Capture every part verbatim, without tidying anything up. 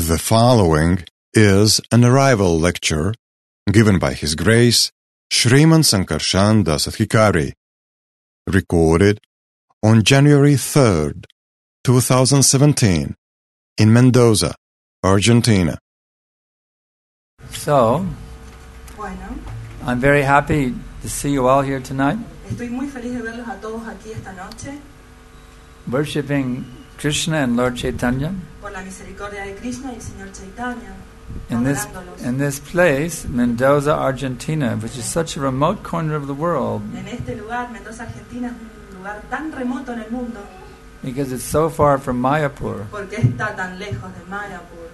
The following is an arrival lecture given by His Grace Sriman Sankarshan Dasadhikari, recorded on January third, twenty seventeen, in Mendoza, Argentina. So, Bueno, I'm very happy to see you all here tonight, estoy muy feliz de verlos a todos aquí esta noche worshiping Krishna and Lord Chaitanya por la misericordia de Krishna y el Señor Chaitanya, in this adorándolos. in this place, Mendoza, Argentina, which is such a remote corner of the world En este lugar, Mendoza, Argentina, es un lugar tan remoto en el mundo because it's so far from Mayapur. porque está tan lejos de Mayapur.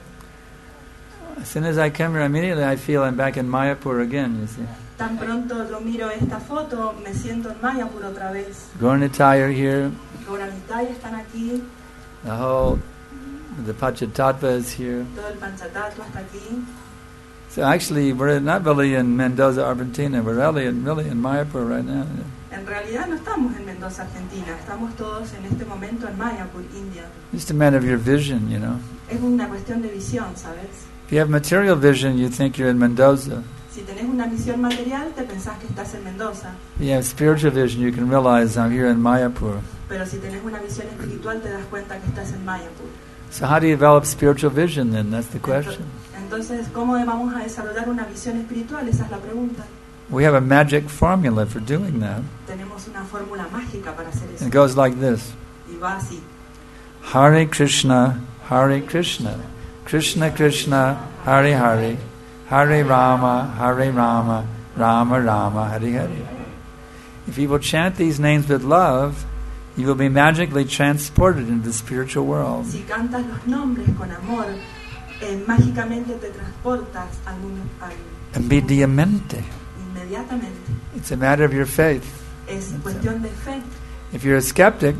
As soon as I come here, immediately I feel I'm back in Mayapur again, you see. Tan pronto yo miro esta foto, me siento en Mayapur otra vez. Gauranitai are here, Gauranitai están aquí, the whole, the Panchatattva is here. todo el Panchatattva está aquí. So actually, we're not really in Mendoza, Argentina. We're really in, really in Mayapur right now. En realidad no estamos en Mendoza, Argentina, estamos todos en este momento en Mayapur, India. Just a matter of your vision, you know. Es una cuestión de visión, ¿sabes? If you have material vision, you think you're in Mendoza. Si tenés una visión material, te pensás que estás en Mendoza. If you have spiritual vision, you can realize I'm here in Mayapur. Pero si tenés una visión espiritual, te das cuenta que estás en Mayapur. So how do you develop spiritual vision then? That's the question. Entonces, ¿cómo vamos a desarrollar una visión espiritual? Esa es la pregunta. We have a magic formula for doing that. Tenemos una fórmula mágica para hacer eso. It goes like this. Y va así. Hare Krishna, Hare Krishna, Krishna Krishna, Hare Hare, Hare Rama, Hare Rama, Rama Rama, Hare Hare. If you will chant these names with love, you will be magically transported into the spiritual world. Si cantas los nombres con amor, eh, mágicamente te transportas al mundo, al And be diamante. inmediatamente. It's a matter of your faith. Es cuestión de fe. If you're a skeptic,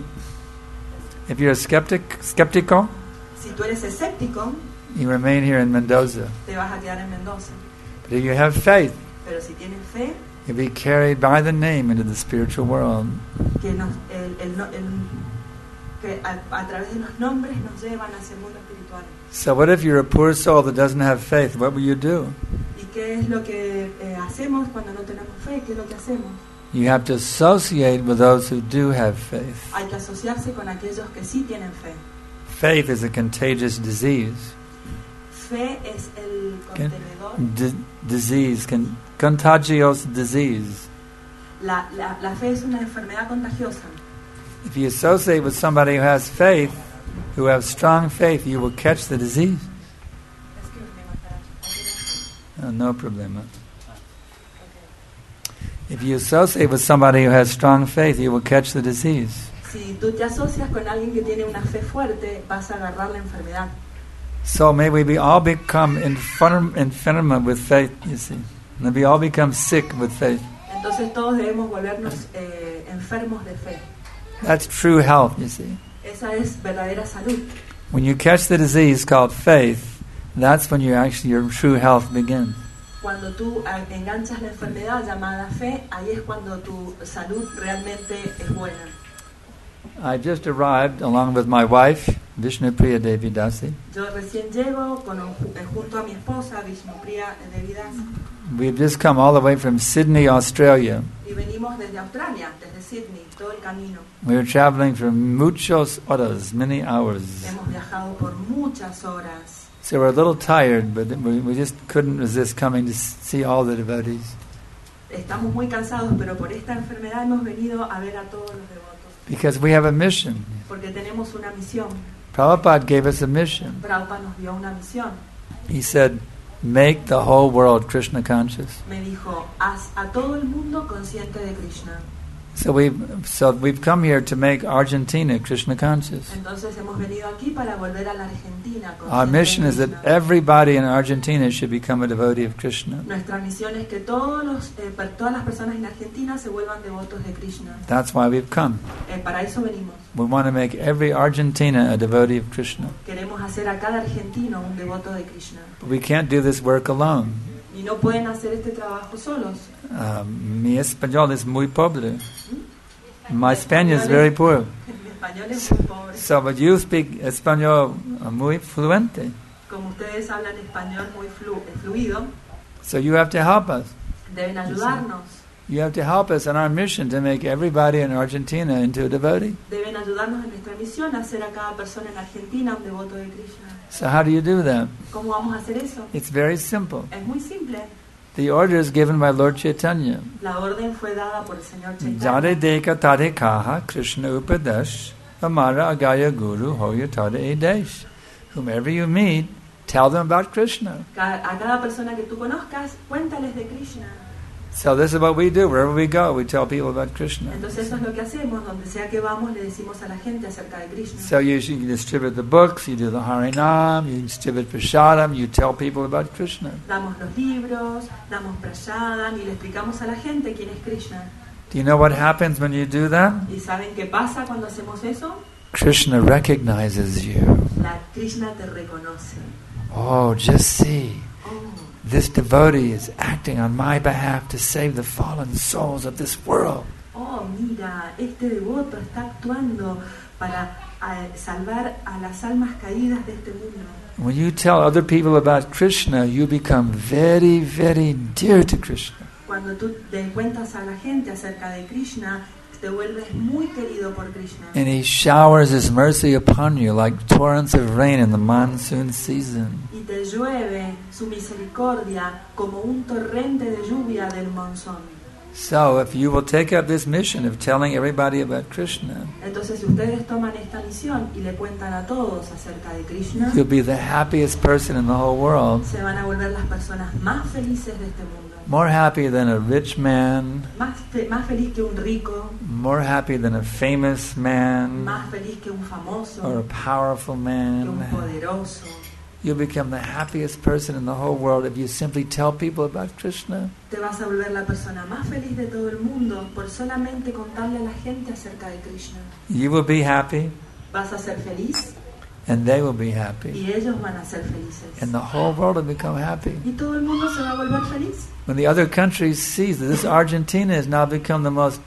if you're a skeptic, skeptical, Si tú eres escéptico, you remain here in Mendoza. te vas a quedar en Mendoza. But if you have faith, Pero si tienes fe, you'll be carried by the name into the spiritual world. que, nos, el, el, no- el- que a, a través de los nombres nos llevan hacia el mundo espiritual. So what if you're a poor soul that doesn't have faith? What will you do? ¿Y qué es lo que eh, hacemos cuando no tenemos fe? ¿Qué es lo que hacemos? You have to associate with those who do have faith. Hay que asociarse con aquellos que sí tienen fe. Faith is a contagious disease. Fe es el Can- contenedor. D- disease, con- contagious disease. La, la, la fe es una enfermedad contagiosa. If you associate with somebody who has faith, who has strong faith, you will catch the disease. Oh, no problema. If you associate with somebody who has strong faith, you will catch the disease. Si tú te asocias con alguien que tiene una fe fuerte, vas a agarrar la enfermedad. So may we be all become infirm, infirm with faith, you see. May we all become sick with faith. Entonces todos debemos volvernos eh, enfermos de fe. That's true health, you see. Esa es verdadera salud. When you catch the disease called faith, that's when you actually your true health begins. Cuando tú eh, enganchas la enfermedad llamada fe, ahí es cuando tu salud realmente es buena. I just arrived along with my wife, Vishnupriya Devi Dasi. Yo recién llego con un- eh, junto a mi esposa, Vishnupriya Devidas, We've just come all the way from Sydney, Australia. y venimos desde Australia, desde Sydney, todo el camino. We were traveling for muchos horas, many hours. Hemos viajado por muchas horas. So we're a little tired, but we, we just couldn't resist coming to s- see all the devotees. Estamos muy cansados, pero por esta enfermedad hemos venido a ver a todos los devotos. Because we have a mission. Porque tenemos una misión. Prabhupada gave us a mission. Prabhupada nos dio una misión. He said, make the whole world Krishna conscious. Me dijo, haz a todo el mundo consciente de Krishna. So we've, so we've come here to make Argentina Krishna conscious. Entonces hemos venido aquí para volver a la Argentina Our consciente mission de is that Krishna. everybody in Argentina should become a devotee of Krishna. Nuestra misión es que todos los, eh, per- todas las personas en Argentina se vuelvan devotos de Krishna. That's why we've come. Eh, para eso venimos. We want to make every Argentina a devotee of Krishna. Queremos hacer a cada argentino un devoto de Krishna. But we can't do this work alone. Y no pueden hacer este trabajo solos. Um, mi español es muy pobre. My Spanish is very poor. Mi español es muy pobre. So, but you speak español uh, muy fluente. Como ustedes hablan español muy flu fluido, so you have to help us. deben ayudarnos. You have to help us in our mission to make everybody in Argentina into a devotee. Deben ayudarnos en nuestra misión a hacer a cada persona en Argentina un devoto de Krishna. So how do you do that? ¿Cómo vamos a hacer eso? It's very simple. Es muy simple. The order is given by Lord Chaitanya. La orden fue dada por el Señor Jare Chaitanya. deka tade kaha Krishna upadesh amara agaya guru hoya tade edesh. Whomever you meet, tell them about Krishna. Ca- A cada persona que tú conozcas, cuéntales de Krishna. So this is what we do. Wherever we go, we tell people about Krishna. Entonces eso es lo que hacemos, donde sea que vamos le decimos a la gente acerca de Krishna. So you, you distribute the books, you do the Harinam, you distribute Prasadam, you tell people about Krishna. Damos los libros, damos prashadam y le explicamos a la gente quién es Krishna. Do you know what happens when you do that? ¿Y saben qué pasa cuando hacemos eso? Krishna recognizes you. La Krishna te reconoce. Oh, just see. Oh, This devotee is acting on my behalf to save the fallen souls of this world. oh, mira, este devoto está actuando para eh, salvar a las almas caídas de este mundo. When you tell other people about Krishna, you become very, very dear to Krishna. Cuando tú te cuentas a la gente acerca de Krishna, te vuelves muy querido por Krishna. And he showers his mercy upon you like torrents of rain in the monsoon season. Y te llueve su misericordia como un torrente de lluvia del monzón. So if you will take up this mission of telling everybody about Krishna, Entonces, si ustedes toman esta misión y le cuentan a todos acerca de Krishna, you'll be the happiest person in the whole world. se van a volver las personas más felices de este mundo. More happy than a rich man, Más, fe- más feliz que un rico, more happy than a famous man más feliz que un famoso, or a powerful que un man. poderoso. You'll become the happiest person in the whole world if you simply tell people about Krishna. Te vas a volver la persona más feliz de todo el mundo por solamente contarle a la gente acerca de Krishna. You will be happy, Vas a ser feliz and they will be happy. y ellos van a ser felices. And the whole world will become happy. Y todo el mundo se va a volver feliz. When the other countries see that this Argentina has now become the most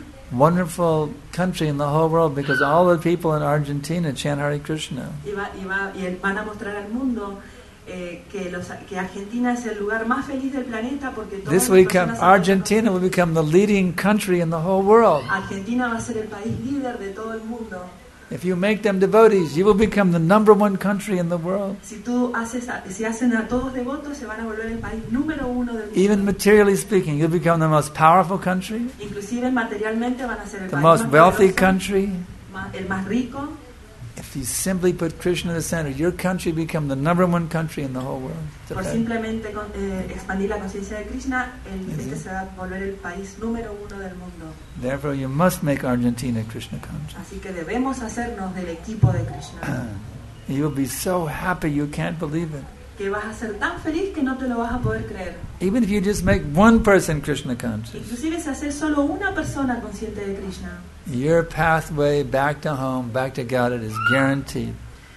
wonderful country in the whole world because all the people in Argentina chant Hare Krishna. Y, va, y, va, y van a mostrar al mundo eh, que, los, que Argentina es el lugar más feliz del planeta porque todas This las will become, personas Argentina will become the leading country in the whole world. Argentina va a ser el país líder de todo el mundo. If you make them devotees, you will become the number one country in the world. Si tú haces, a- si hacen a todos devotos, se van a volver el país número uno del mundo. Even materially speaking, you'll become the most powerful country, Inclusive materialmente van a ser el the país most más wealthy poderoso, country. ma- el más rico. If you simply put Krishna in the center, your country become the number one country in the whole world. It's a Por fact. simplemente con- eh, expandir la conciencia de Krishna, el, Sí, sí. este se va a volver el país número uno del mundo. Therefore, you must make Argentina Krishna country. Así que debemos hacernos del equipo de Krishna. You will be so happy you can't believe it. Que vas a ser tan feliz que no te lo vas a poder creer. Even if you just make one person Krishna conscious, Inclusive si haces solo una persona consciente de Krishna, your pathway back to home, back to God, it is guaranteed.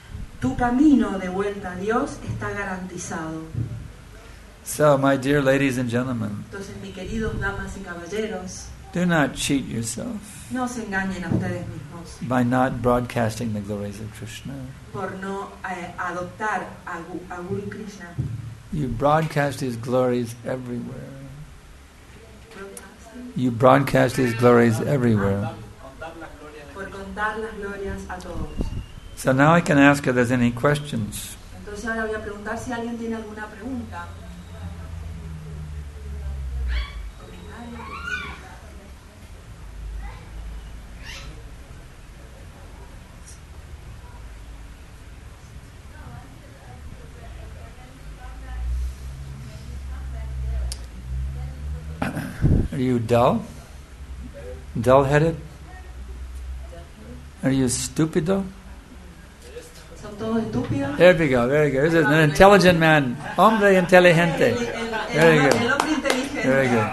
tu camino de vuelta a Dios está garantizado. So, my dear ladies and gentlemen, Entonces, mis queridos damas y caballeros, do not cheat yourself no se engañen a ustedes mismos by not broadcasting the glories of Krishna. por no eh, adoptar a, Gu- a Guru Krishna. You broadcast His glories everywhere. You broadcast His glories everywhere. Por contar las glorias a todos. So now I can ask if there's any questions. Entonces ahora voy a preguntar si alguien tiene alguna pregunta. Are you dull? Dull-headed? Are you stupido? ¿Son todos estúpidos? There we go, very good. This is an intelligent man. Hombre inteligente. El, el- el- Very el good. hombre inteligente. Very good.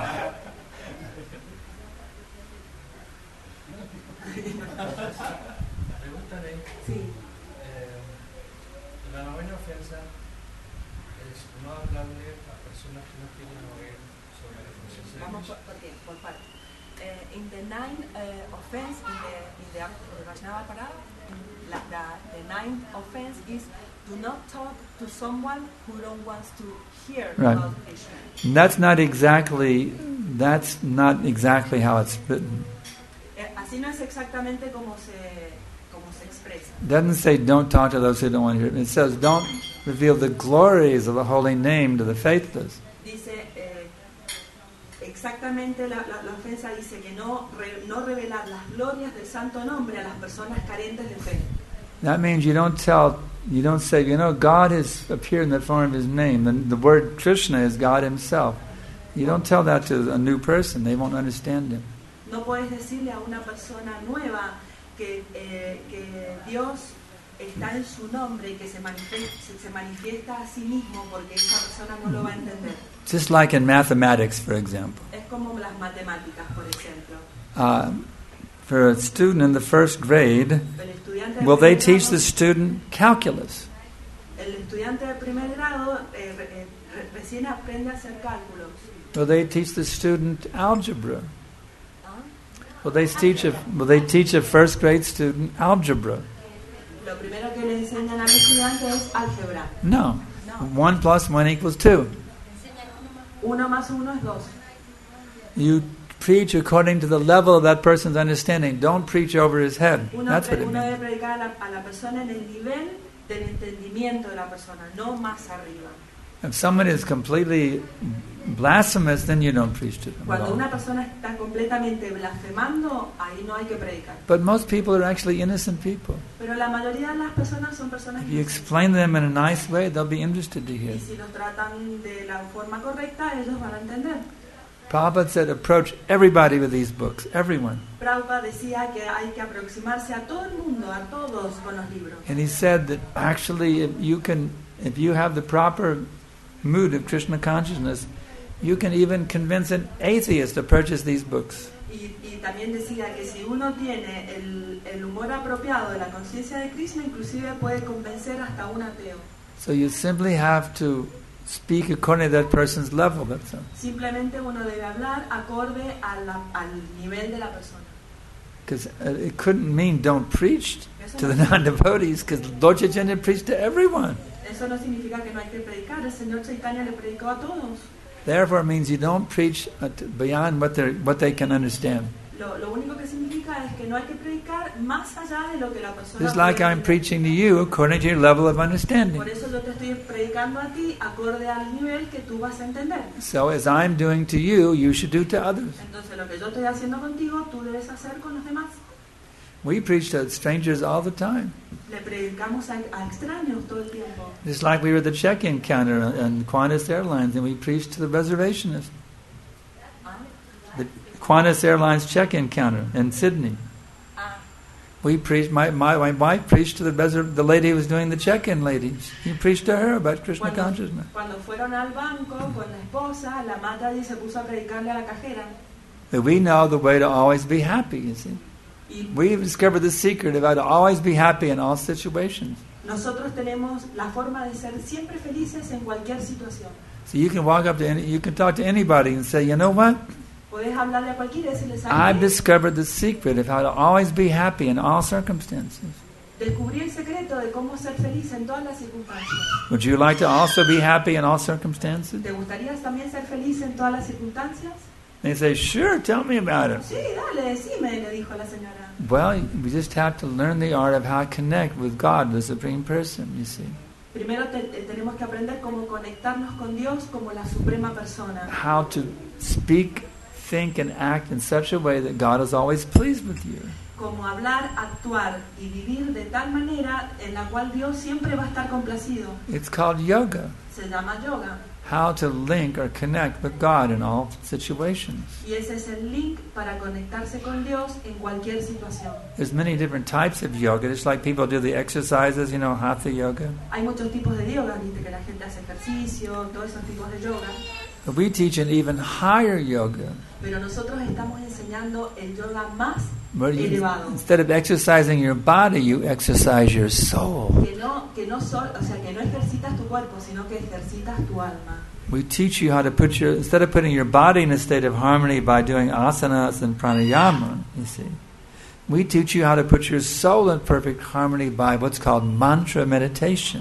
Sí. Eh, la novena ofensa es no hablarle a personas que no quieren oír sobre la conciencia de Vamos Krishna. por, por, qué? Por parte. Eh, in the ninth uh, offense in the in the, the Vaishnava Parada, la, the, the ninth offense is Do not talk to someone who don't want to hear Right. about Krishna. And that's not exactly that's not exactly how it's written. Eh, Así no es exactamente como se, como se expresa. It doesn't say don't talk to those who don't want to hear it. It says don't reveal the glories of the holy name to the faithless. Dice, eh, exactamente la, la, la ofensa dice que no, re- no revelar las glorias del santo nombre a las personas carentes de fe. That means you don't tell, you don't say, you know, God has appeared in the form of His name. The, the word Krishna is God Himself. You don't tell that to a new person; they won't understand Him. No puedes decirle a una persona nueva que, eh, que Dios está en su nombre y que se manifiesta, se manifiesta a sí mismo, porque esa persona no lo va a entender. Just like in mathematics, for example. Es como las matemáticas, por ejemplo. Uh, for a student in the first grade, El estudiante de will they primer teach grado- the student calculus? El estudiante de primer grado eh, re- eh, re- recién aprende a hacer cálculos. Will they teach the student algebra? ¿Ah? Will they teach a Will they teach a first grade student algebra? Lo primero que le enseñan al estudiante es álgebra. No. No. One plus one equals two. Uno más uno es dos. You preach according to the level of that person's understanding. Don't preach over his head. Uno, That's what pre- it uno debe means. predicar a la, a la persona en el nivel del entendimiento de la persona, no más arriba. If someone is completely blasphemous, then you don't preach to them. at Cuando all. una persona está completamente blasfemando, ahí no hay que predicar. But most people are actually innocent people. Pero la mayoría de las personas son personas If you inocentes. explain them in a nice way, they'll be interested to hear. Y si los tratan de la forma correcta, ellos van a entender. Prabhupada said, approach everybody with these books, everyone. Prabhupada decía que hay que aproximarse a todo el mundo, a todos con los libros. And he said that actually, if you can, if you have the proper mood of Krishna consciousness, you can even convince an atheist to purchase these books. Y, y también decía que si uno tiene el, el humor apropiado de la conciencia de Krishna, inclusive puede convencer hasta un ateo. So you simply have to speak according to that person's level. That's all. Simplemente uno debe hablar acorde a la- al nivel de la persona. Because it couldn't mean don't preach Eso to no, the non-devotees, because Lord Chaitanya preached to everyone. eso no significa que no hay que predicar. El Señor Chaitanya le predicó a todos. Therefore, it means you don't preach uh, to- beyond what they what they can understand. Lo, lo único que significa es que no hay que predicar más allá de lo que la persona Just like puede I'm entender. preaching to you according to your level of understanding. Por eso yo te estoy predicando a ti acorde al nivel que tú vas a entender. So as I'm doing to you, you should do to others. Entonces lo que yo estoy haciendo contigo, tú debes hacer con los demás. We preach to strangers all the time. Le predicamos a, a extraños todo el tiempo. Just like we were at the check-in counter on Qantas Airlines, and we preached to the reservationists. Ah, The Qantas Airlines check-in counter in Sydney. ah, We preached. My my, my wife preached to the reser- the lady who was doing the check-in lady. He preached to her about Krishna Cuando, consciousness. cuando fueron al banco con la esposa, la mata y se puso a predicarle a la cajera. That we know the way to always be happy. You see, Y we've discovered the secret of how to always be happy in all situations. nosotros tenemos la forma de ser siempre felices en cualquier situación. So you can walk up to any, you can talk to anybody and say, you know what? Podés hablarle a cualquiera y decirle, I've ¿sabes qué? discovered the secret of how to always be happy in all circumstances. Descubrí el secreto de cómo ser feliz en todas las circunstancias. Would you like to also be happy in all circumstances? ¿Te gustaría también ser feliz en todas las circunstancias? They say, sure, tell me about it. Sí, dale, decime, le dijo la señora. Well, we just have to learn the art of how to connect with God, the Supreme Person, you see. Primero te- te- tenemos que aprender cómo conectarnos con Dios como la suprema persona. How to speak, think, and act in such a way that God is always pleased with you. Cómo hablar, actuar y vivir de tal manera en la cual Dios siempre va a estar complacido. It's called yoga. Se llama yoga. How to link or connect with God in all situations. Y ese es el link para conectarse con Dios en cualquier situación. There's many different types of yoga. Just like people do the exercises, you know, hatha yoga. Hay muchos tipos de yoga, viste que la gente hace ejercicio, todos esos tipos de yoga. But we teach an even higher yoga. Pero nosotros estamos enseñando el yoga más Where you, elevado. instead of exercising your body, you exercise your soul. Que no, que no sol- o sea, que no ejercitas tu cuerpo, sino que ejercitas tu alma. We teach you how to put your, instead of putting your body in a state of harmony by doing asanas and pranayama, you see, we teach you how to put your soul in perfect harmony by what's called mantra meditation.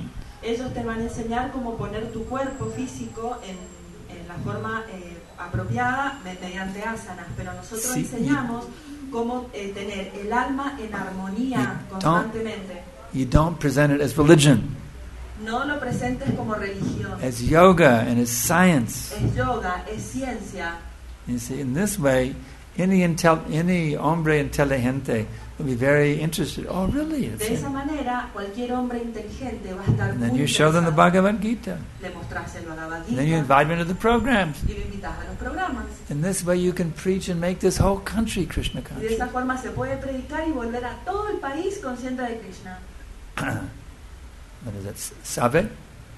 ellos te van a enseñar cómo poner tu cuerpo físico en, en la forma eh, apropiada me- mediante asanas, pero nosotros Sí, enseñamos cómo eh, tener el alma en armonía You constantemente. You don't present it as religion. No lo presentes como religión. As yoga and as science. Es yoga, es ciencia. You see, in this way, any intel, any hombre inteligente will be very interested. Oh, really? It's De esa it. manera, cualquier hombre inteligente va a estar And then muy you show them the interesado. Bhagavad Gita. Le mostrás el Bhagavad And then you Gita invite them to the programs. y lo invitas a los programas. In this way, you can preach and make this whole country Krishna Y de conscious. esa forma se puede predicar y volver a todo el país consciente de Krishna. What is it? ¿Sabe?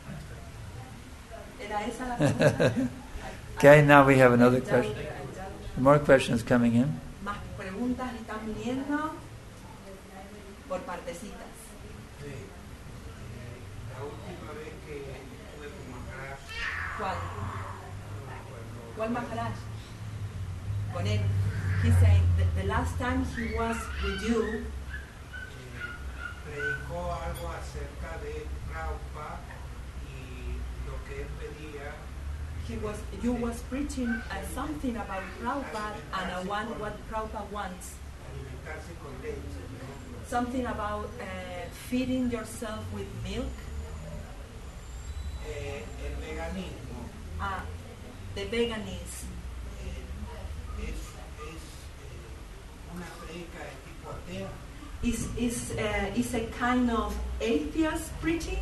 Era esa la pregunta. Okay, now we have another question. More questions coming in. Más preguntas están viniendo por partecitas. Sí. La última vez que estuve con Maharaj, ¿Cuál? no me acuerdo. ¿Cuál Maharaj? Con él. He's saying that the last time he was with you, Eh, predicó algo acerca de Prabhupada y lo que él pedía, he was you was preaching uh, something about Prabhupada and uh, one, what Prabhupada wants. alimentarse con leche, ¿no? Something about uh, feeding yourself with milk. Eh, el veganismo Ah, the veganism. eh, es, es eh, una predica de tipo atea. Is is uh, is a kind of atheist preaching?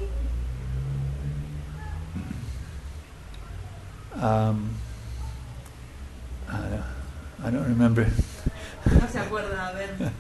Um, I don't, I don't remember. No se acuerda, a ver.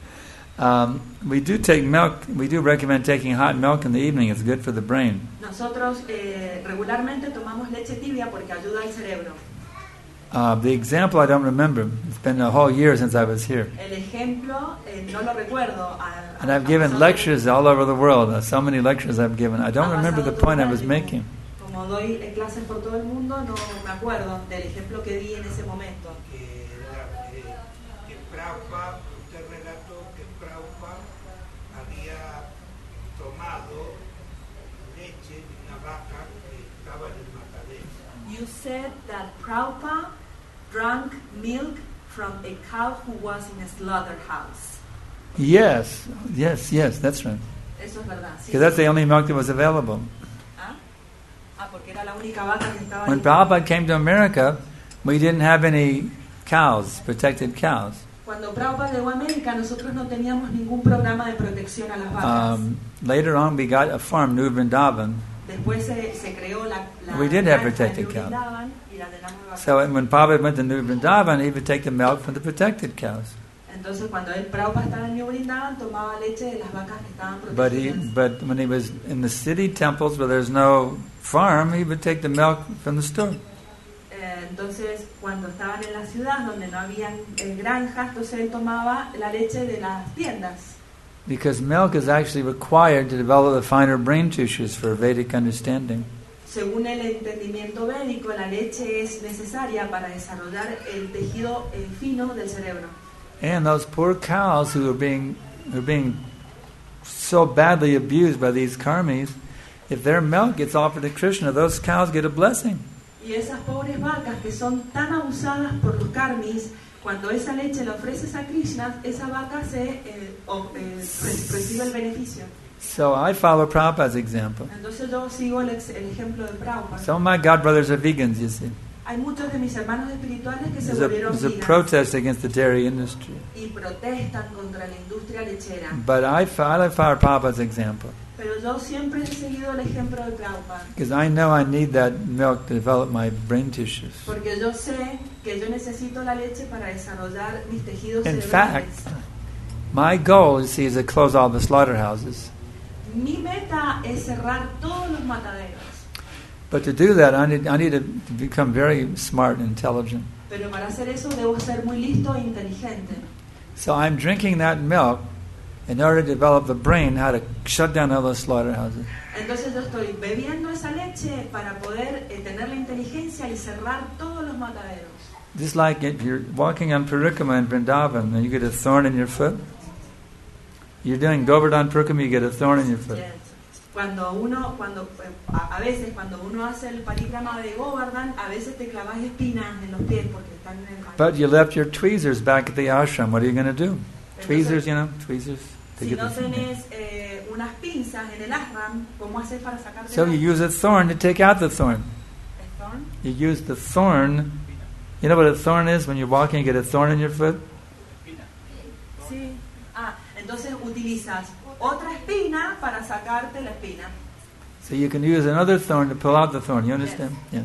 Um, we do take milk. We do recommend taking hot milk in the evening. It's good for the brain. Nosotros eh, regularmente tomamos leche tibia porque ayuda al cerebro. Uh, the example I don't remember. It's been a whole year since I was here, El ejemplo eh, no lo recuerdo. A- and a- I've given ha pasado- lectures all over the world. Uh, so many lectures I've given. I don't ha remember the pasado point I todo was el año. making. Como doy eh, clases por todo el mundo, no me acuerdo del ejemplo que di en ese momento. que, era, eh, que Prabhupada, usted relató que Prabhupada había tomado leche de una vaca que estaba en el matadero. You said that Prabhupada drank milk from a cow who was in a slaughterhouse. Yes, yes, yes. That's right. Eso es verdad. Sí, Because that's sí. the only milk that was available. ¿Ah? Ah, porque era la única vaca que estaba When ahí. Prabhupada came to America, we didn't have any cows, protected cows. Cuando Prabhupada llegó a América, nosotros no teníamos ningún programa de protección a las vacas. Um, later on, we got a farm, New Vrindavan. Después se, se creó la, la We did have granja protected de cows. Vrindavan y la llenamos de vacas. So when Prabhupada went to New Vrindavan, he would take the milk from the protected cows. Entonces, cuando el Prabhupada estaba en New Vrindavan, tomaba leche de las vacas que estaban But he, protegidas. but when he was in the city temples where there's no farm, he would take the milk from the store. Eh, entonces, cuando estaban en la ciudad donde no habían eh, granjas, entonces él tomaba la leche de las tiendas. Because milk is actually required to develop the finer brain tissues for Vedic understanding. Según el entendimiento védico, la leche es necesaria para desarrollar el tejido eh, fino del cerebro. And those poor cows who are being who are being so badly abused by these karmis, if their milk gets offered to Krishna, those cows get a blessing. Y esas pobres vacas que son tan abusadas por los karmis, cuando esa leche la ofreces a Krishna, esa vaca se eh, o- eh, re- recibe el beneficio. So I follow Prabhupada's example. Entonces yo sigo el, ex- el ejemplo de Prabhupada. Some of my godbrothers are vegans, you see. Hay muchos de mis hermanos espirituales que se There's a, volvieron there's a veganos protest against the dairy industry. y protestan contra la industria lechera. But I, fo- I follow Prabhupada's example. Pero yo siempre he seguido el ejemplo de Prabhupada. Because I know I need that milk to develop my brain tissues. Porque yo sé que yo necesito la leche para desarrollar mis tejidos In cerebrales. fact, my goal, you see, is to close all the slaughterhouses. Mi meta es cerrar todos los mataderos. But to do that, I need, I need to become very smart and intelligent. Pero para hacer eso debo ser muy listo e inteligente. So I'm drinking that milk in order to develop the brain how to shut down all those slaughterhouses. Entonces yo estoy bebiendo esa leche para poder eh, tener la inteligencia y cerrar todos los mataderos. Just like if you're walking on Parikama in Vrindavan and you get a thorn in your foot. You're doing Govardhan Parikama, you get a thorn in your foot. Yes. Cuando uno, cuando a, a veces cuando uno hace el parikrama de Govardhan, a veces te clavas espinas en los pies porque están en el. But you left your tweezers back at the ashram. What are you going to do? Tweezers, you know, tweezers. To Si get no the- tenés eh, unas pinzas en el ashram, ¿cómo haces para sacarte So you use a thorn to take out the thorn. el thorn? You use the thorn. You know what a thorn is? When you're walking, you get a thorn in your foot. Sí. Ah, entonces utilizas otra espina para sacarte la espina. So you can use another thorn to pull out the thorn. You understand? Yeah.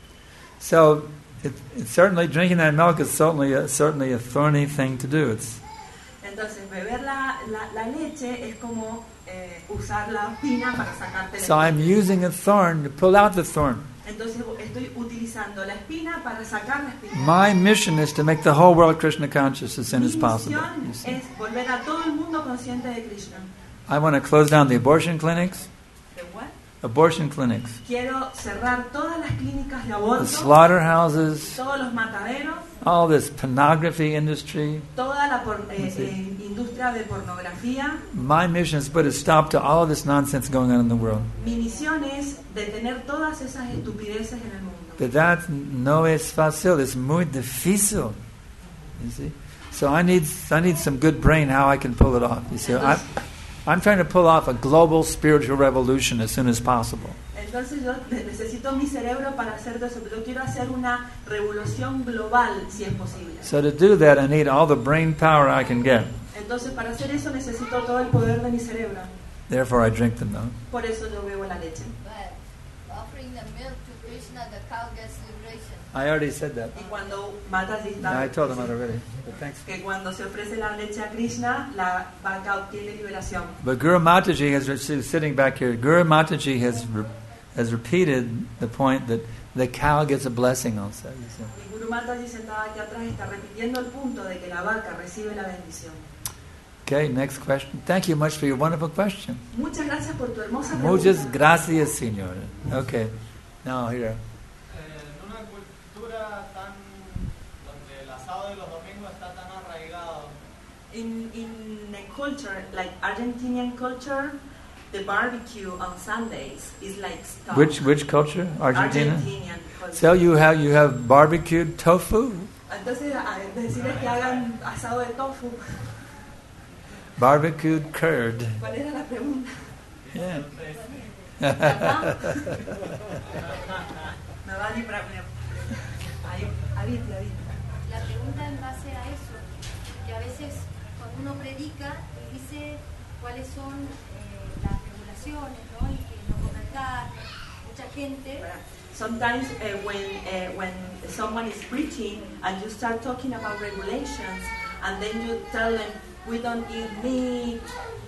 So it, it's certainly drinking that milk is certainly a, certainly a thorny thing to do. It's Entonces beber la, la, la leche es como eh, usar la espina para sacarte la so I'm espina. using a thorn to pull out the thorn. Entonces estoy utilizando la espina para sacar la espina. My mission is to make the whole world Krishna conscious as soon Mi as possible. misión You see. es volver a todo el mundo consciente de Krishna. I want to close down the abortion clinics. ¿De what? Abortion clinics, Quiero cerrar todas las clínicas de the aborto, slaughterhouses, todos los mataderos, all this pornography industry. toda la por- eh, Sí. eh, industria de pornografía. My mission is to put a stop to all of this nonsense going on in the world. Mi misión es detener todas esas estupideces en el mundo. But that no es fácil, it's muy difícil. You see? So I need I need some good brain how I can pull it off. You see, I'm, I'm trying to pull off a global spiritual revolution as soon as possible. Entonces yo ne- necesito mi cerebro para hacer todo eso, pero yo quiero hacer una revolución global si es posible. So to do that, I need all the brain power I can get. Entonces para hacer eso necesito todo el poder de mi cerebro. Therefore, I drink the milk. Por eso yo bebo la leche. But offering the milk to Krishna, the cow gets liberation. I already said that. Y cuando Mataji está, I told them that already. But thanks. que cuando se ofrece la leche a Krishna, la vaca obtiene liberación. But Guru Mataji has, she's sitting back here, Guru Mataji has re, has repeated the point that the cow gets a blessing also. You see. Y Guru Mataji sentada aquí atrás está repitiendo el punto de que la vaca recibe la bendición. Okay, next question. Thank you much for your wonderful question. Muchas gracias por tu hermosa pregunta. Muchas gracias, señor. Okay, now here. En una cultura tan donde el asado de los domingos está tan arraigado, In, in a culture like Argentinian culture, the barbecue on Sundays is like stuff. Which which culture? Argentina. Argentinian culture. So you have you have barbecued tofu, Entonces, a- decirles que hagan asado de tofu. barbecued curd. ¿Cuál era la pregunta? Yeah. Me va a librar. Ahí, ahí, ahí. La pregunta en base a eso, que a veces cuando uno predica y dice cuáles son eh, las regulaciones, ¿no? Y que no comer carne, mucha gente Sometimes uh, when uh, when someone is preaching and you start talking about regulations and then you tell them we don't eat meat,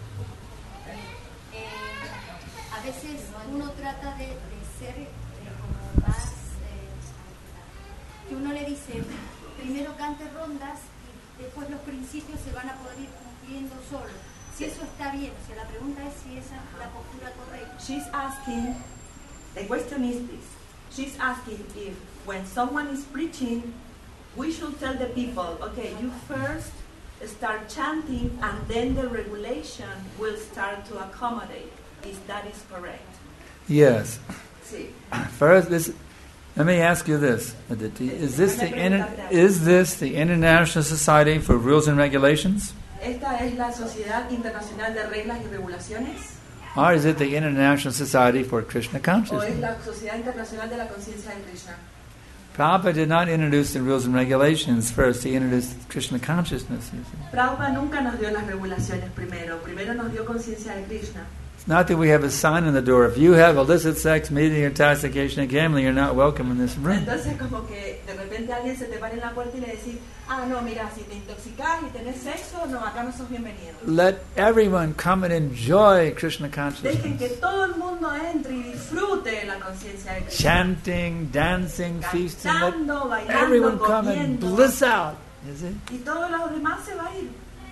eh, a veces uno trata de, de ser eh, como más, eh, que uno le dice, primero cante rondas y después los principios se van a poder ir cumpliendo solos. Si eso está bien, o sea, la pregunta es si esa es la postura correcta. she's asking, the question is this, she's asking if when someone is preaching, we should tell the people, okay, you first start chanting and then the regulation will start to accommodate, if that is correct. Yes. Sí. First, this. Let me ask you this, Aditi. Is this the inter, is this the International Society for Rules and Regulations, ¿Esta es la Sociedad Internacional de Reglas y Regulaciones? or is it the International Society for Krishna ¿O es Consciousness? la Sociedad Internacional de la Conciencia de Krishna? Prabhupada did not introduce the rules and regulations first. He introduced Krishna consciousness. You see. Prabhupada nunca nos dio las regulaciones primero. Primero nos dio conciencia de Krishna. It's not that we have a sign on the door. If you have illicit sex, meeting, intoxication, and gambling, you're not welcome in this room. Entonces como que de repente alguien se te para en la puerta y le decís, ah, no, mira, si te intoxicás y tenés sexo, no, acá no sos bienvenido. Let everyone come and enjoy Krishna Dejen que consciousness. todo el mundo entre y disfrute la conciencia de Krishna. Chanting, dancing, feasting. Let Cantando, everyone bailando, come and comiendo. bliss out. You see? Y todos los demás se va a ir.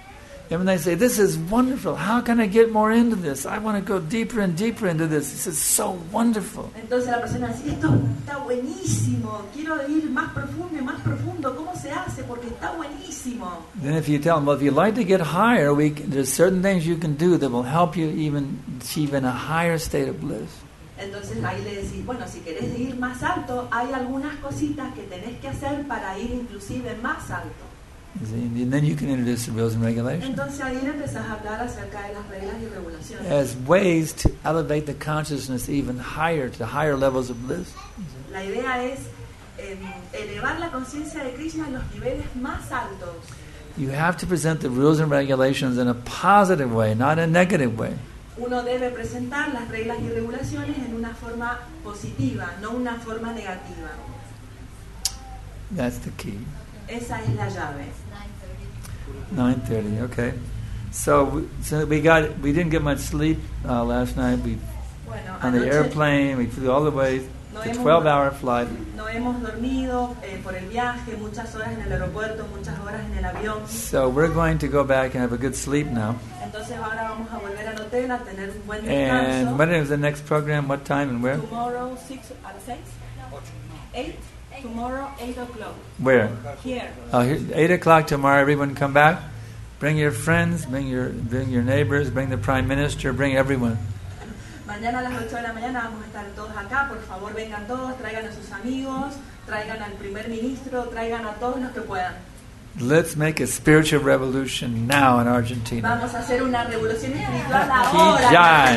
And they say, this is wonderful. How can I get more into this? I want to go deeper and deeper into this. This is so wonderful. Entonces la persona dice, esto está buenísimo, quiero ir más profundo y más profundo. ¿Cómo se hace? Porque está buenísimo. Then if you tell them, well, if you'd like to get higher, we can, there's certain things you can do that will help you even achieve in a higher state of bliss. Entonces ahí le decís, bueno, si querés ir más alto, hay algunas cositas que tenés que hacer para ir inclusive más alto. And then you can introduce the rules and regulations Entonces ahí le empezás a hablar acerca de las reglas y regulaciones. as ways to elevate the consciousness even higher, to higher levels of bliss. La idea es eh, elevar la conciencia de Krishna a los niveles más altos. You have to present the rules and regulations in a positive way, not a negative way. Uno debe presentar las reglas y regulaciones en una forma positiva, no una forma negativa. That's the key. Esa es la llave. nine thirty, okay. So, so we got we didn't get much sleep uh, last night. We Bueno, on the anoche airplane. We flew all the way. no It's a hemos, twelve-hour flight. no hemos dormido eh, por el viaje, muchas horas en el aeropuerto, muchas horas en el avión. So we're going to go back and have a good sleep now. Entonces ahora vamos a volver al hotel a tener un buen And descanso. when is the next program? What time and where? Tomorrow, six, a las seis? Eight? Tomorrow, eight o'clock. Where? Here. Uh, here, eight o'clock tomorrow. Everyone come back. Bring your friends. Bring your bring your neighbors. Bring the prime minister. Bring everyone. Mañana a las ocho de la mañana vamos a estar todos acá. Por favor, vengan todos, traigan a sus amigos, traigan al primer ministro, traigan a todos los que puedan. Let's make a spiritual revolution now in Argentina. Vamos a hacer una revolución espiritual ahora. en Jai.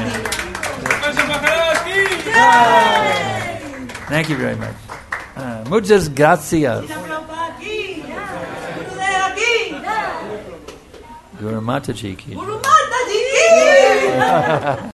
Argentina. Thank you very much. Uh, muchas gracias. Shila Prabhupada aquí, ya. Gurudev aquí, ya. Guru Mataji ki. Guru Mataji aquí.